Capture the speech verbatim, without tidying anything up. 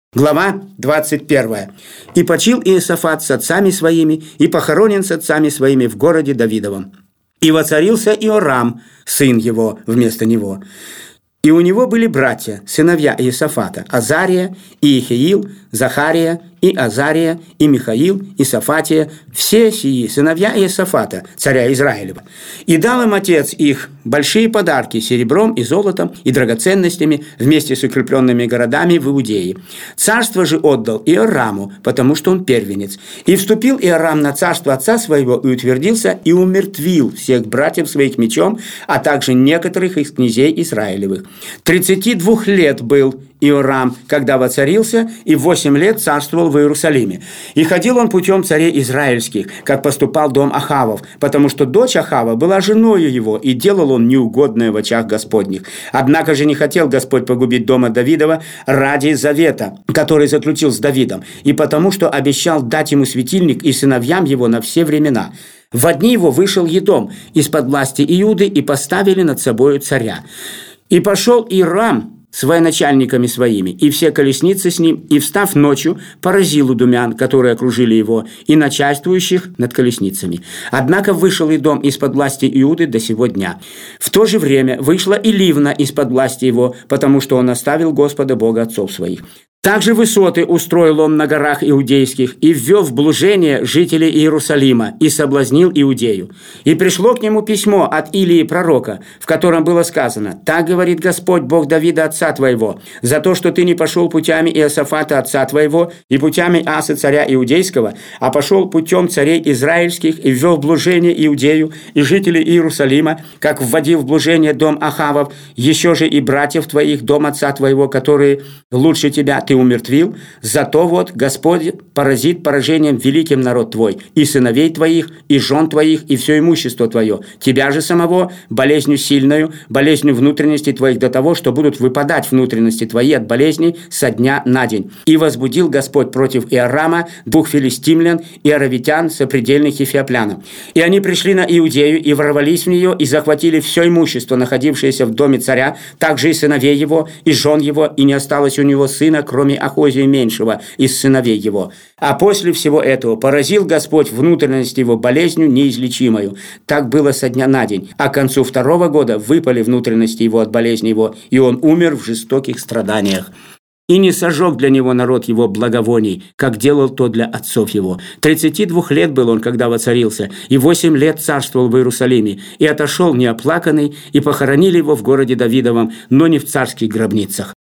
Глава двадцать первая. «И почил Иосафат с отцами своими, и похоронен с отцами своими в городе Давидовом. И воцарился Иорам, сын его, вместо него. И у него были братья, сыновья Иосафата, Азария, и Ихиил, Захария, и Азария, и Михаил, и Сафатия, все сии сыновья Иосафата, царя Израилева. И дал им отец их большие подарки серебром и золотом и драгоценностями вместе с укрепленными городами в Иудее. Царство же отдал Иораму, потому что он первенец. И вступил Иорам на царство отца своего и утвердился, и умертвил всех братьев своих мечом, а также некоторых из князей Израилевых. Тридцати двух лет был Иорам, когда воцарился, и восемь лет царствовал в Иерусалиме. И ходил он путем царей израильских, как поступал дом Ахавов, потому что дочь Ахава была женою его, и делал он неугодное в очах Господних. Однако же не хотел Господь погубить дома Давидова ради завета, который заключил с Давидом, и потому что обещал дать ему светильник и сыновьям его на все времена. В дни его вышел Едом из-под власти Иуды, и поставили над собою царя. И пошел Иорам с военачальниками своими, и все колесницы с ним, и, встав ночью, поразил идумян, которые окружили его, и начальствующих над колесницами. Однако вышел Идом из-под власти Иуды до сего дня. В то же время вышла и Ливна из-под власти его, потому что он оставил Господа Бога отцов своих. Также высоты устроил он на горах иудейских, и ввел в блужение жителей Иерусалима, и соблазнил Иудею. И пришло к нему письмо от Илии пророка, в котором было сказано: «Так говорит Господь, Бог Давида, отца твоего, за то, что ты не пошел путями Иосафата, отца твоего, и путями Асы, царя иудейского, а пошел путем царей израильских, и ввел в блужение Иудею и жителей Иерусалима, как вводил в блужение дом Ахавов, еще же и братьев твоих, дом отца твоего, которые лучше тебя ты умертвил, зато вот Господь поразит поражением великим народ твой, и сыновей твоих, и жен твоих, и все имущество твое, тебя же самого болезнью сильною, болезнью внутренности твоих до того, что будут выпадать внутренности твои от болезней со дня на день. И возбудил Господь против Иорама двух филистимлян и аравитян, сопредельных ефиоплянам. И они пришли на Иудею, и ворвались в нее, и захватили все имущество, находившееся в доме царя, также и сыновей его, и жен его, и не осталось у него сына, кроме Ахозия меньшего из сыновей его. А после всего этого поразил Господь внутренность его болезнью неизлечимою. Так было со дня на день. А к концу второго года выпали внутренности его от болезни его, и он умер в жестоких страданиях. И не сожег для него народ его благовоний, как делал то для отцов его. Тридцати двух лет был он, когда воцарился, и восемь лет царствовал в Иерусалиме, и отошел неоплаканный, и похоронили его в городе Давидовом, но не в царских гробницах.